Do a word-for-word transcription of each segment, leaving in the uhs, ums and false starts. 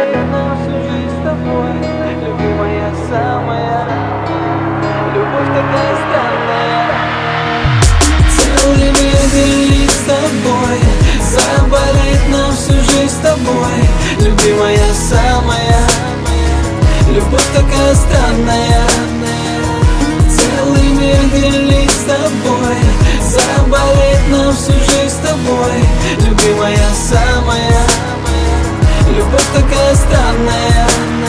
на всю жизнь с тобой, любимая самая. Любовь такая странная. Целый мир делить с тобой, заболеть на всю жизнь с тобой, любимая самая. Любовь такая странная. Целый мир делить с тобой, заболеть на всю жизнь с тобой, любимая самая. Любовь такая странная.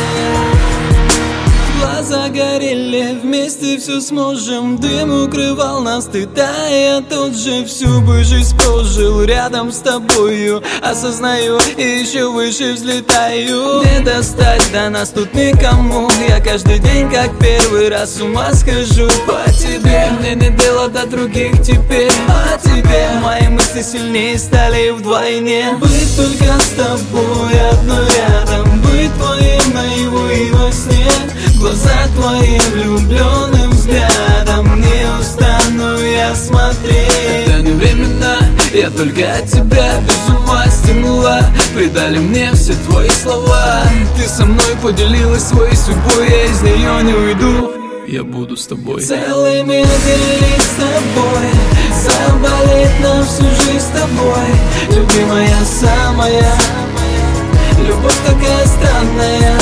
Глаза горели, вместе все сможем. Дым укрывал нас, ты тая, тут же всю бы жизнь прожил рядом с тобою. Осознаю и еще выше взлетаю. Не достать до нас тут никому. Я каждый день как первый раз с ума схожу по тебе. Мне не дело до других теперь, а тебе. Мои мысли сильнее стали вдвойне. Быть только с тобой одной рядом, быть твоим наяву и во сне. Глаза твои влюбленным взглядом, не устану я смотреть. Это не временно, я только от тебя без ума стянула. Предали мне все твои слова. Ты со мной поделилась своей судьбой, я из нее не уйду, я буду с тобой. Целый мир делить с тобой, заболеть на всю жизнь с тобой, любимая самая. Любовь такая странная.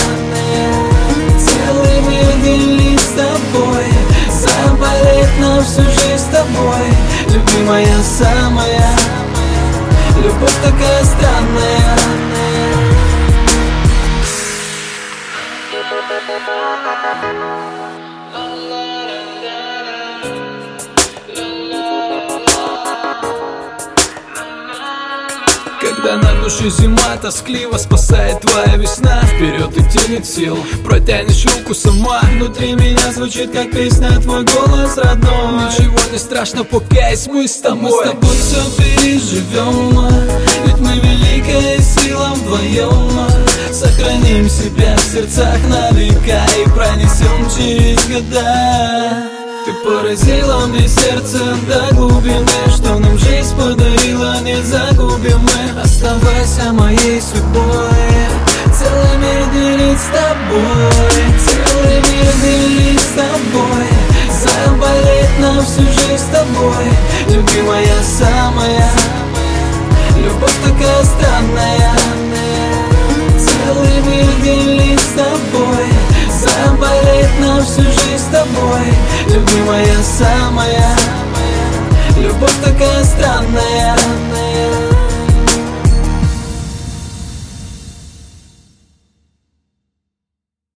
Целый мир делить с тобой, заболеть на всю жизнь с тобой, любимая самая. Любовь такая странная. Когда на душе зима тоскливо, спасает твоя весна. Вперед идти нет сил, протянешь руку сама. Внутри меня звучит как песня, твой голос родной. Ничего не страшно, пока есть мы с тобой. Мы с тобой все переживем, ведь мы великая сила вдвоем. Сохраним себя в сердцах на века и пронесем через года. Ты поразила мне сердце до глубины, что нам жизнь подарила, не загубим мы. Оставайся моей судьбой, целый мир делить с тобой, целый мир делить с тобой, заболеть на всю жизнь с тобой, любимая самая. Любовь такая странная. Целый мир делить с тобой, заболеть на всю жизнь с тобой, любимая самая. Любовь такая странная.